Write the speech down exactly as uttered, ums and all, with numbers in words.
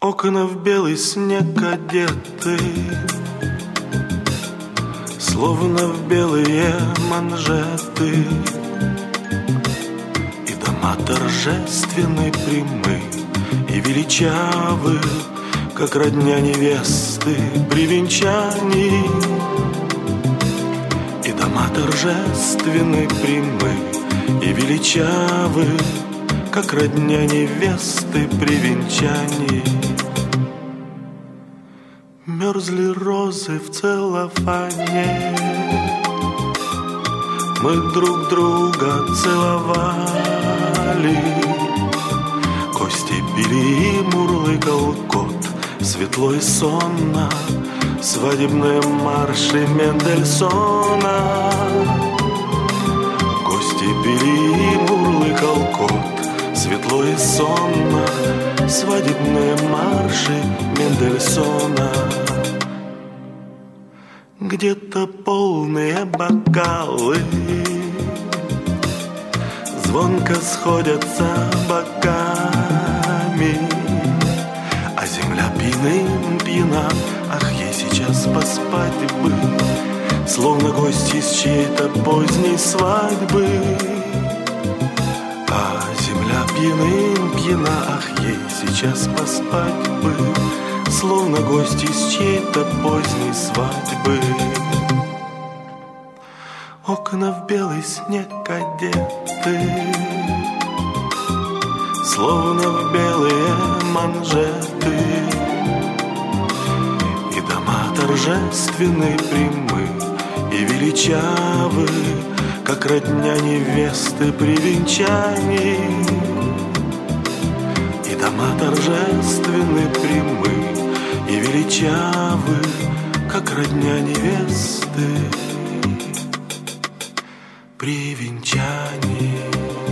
Окна в белый снег одеты, словно в белые манжеты, и дома торжественны, прямы и величавы, как родня невесты при венчании. И дома торжественны, прямы и величавы, как родня невесты при венчании. Мерзли розы в целлофане, мы друг друга целовали, кости пили и мурлыкал кот, светло и сонно, свадебные марши Мендельсона. Кости пили и мурлыкал кот, светло и сонно, свадебные марши Мендельсона. Где-то полные бокалы звонко сходятся боками, а земля пьяным пьяна. Ах, ей сейчас поспать бы, словно гость из чьей-то поздней свадьбы. А земля пьяным пьяна, ах, ей сейчас поспать бы, словно гость из чьей-то поздней свадьбы. Окна в белый снег одеты, словно в белые манжеты, и дома торжественны, прямы и величавы, как родня невесты при венчании. И дома торжественны, прямы и величавы, как родня невесты при венчании.